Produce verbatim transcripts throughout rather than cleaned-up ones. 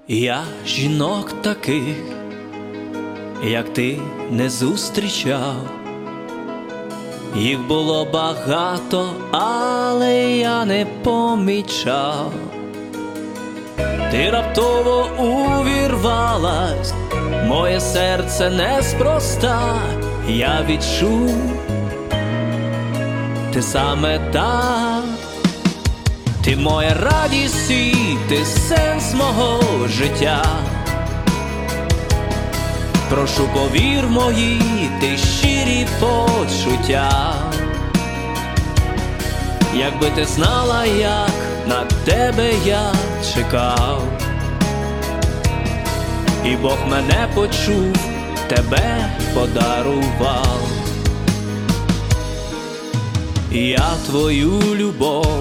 Я жінок таких, як ти, не зустрічав. Їх було багато, але я не помічав. Ти раптово увірвалась, моє серце неспроста. Я відчув, ти саме так. Ти моя радість і ти сенс мого життя. Прошу, повір мої, ти щирі почуття. Якби ти знала, як на тебе я чекав, і Бог мене почув, тебе подарував. Я твою любов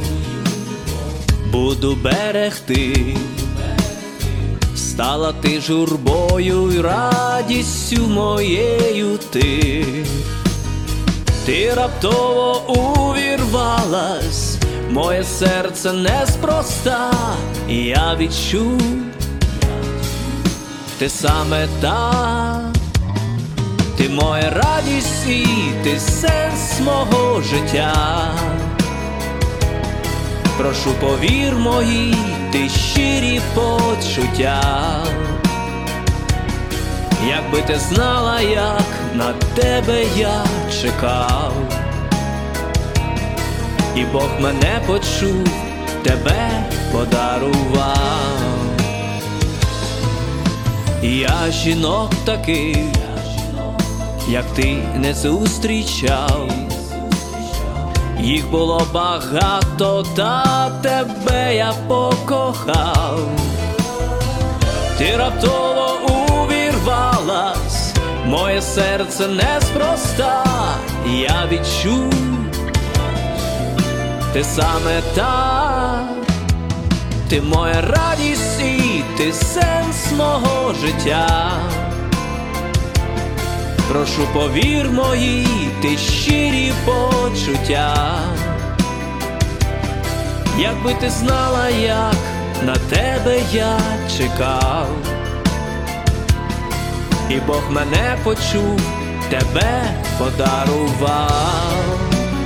буду берегти. Стала ти журбою й радістю моєю ти. Ти раптово увірвалась, моє серце неспроста. Я відчув, ти саме так. Ти моя радість і ти сенс мого життя. Прошу, повір мої, ти щирі почуття. Якби ти знала, як на тебе я чекав, і Бог мене почув, тебе подарував. Я жінок таких, як ти, не зустрічав. Їх було багато, та тебе я покохав. Ти раптово увірвалась, моє серце неспроста. Я відчув, ти саме так. Ти моя радість і ти сенс мого життя. Прошу, повір мої, ти щирі почуття. Якби ти знала, як на тебе я чекав, і Бог мене почув, тебе подарував.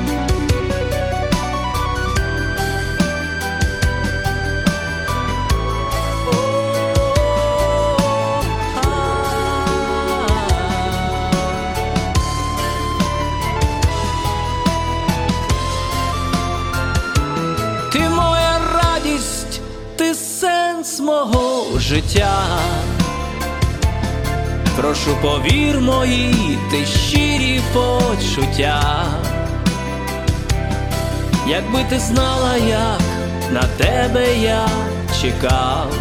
Ти моя радість, ти сенс мого життя. Прошу, повір мої, ти щирі почуття. Якби ти знала, як на тебе я чекав,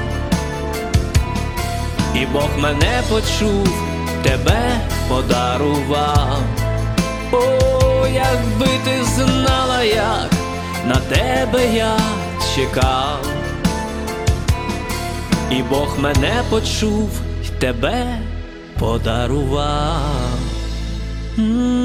і Бог мене почув, тебе подарував. О, якби ти знала, як на тебе я чекав, і Бог мене почув, й тебе подарував.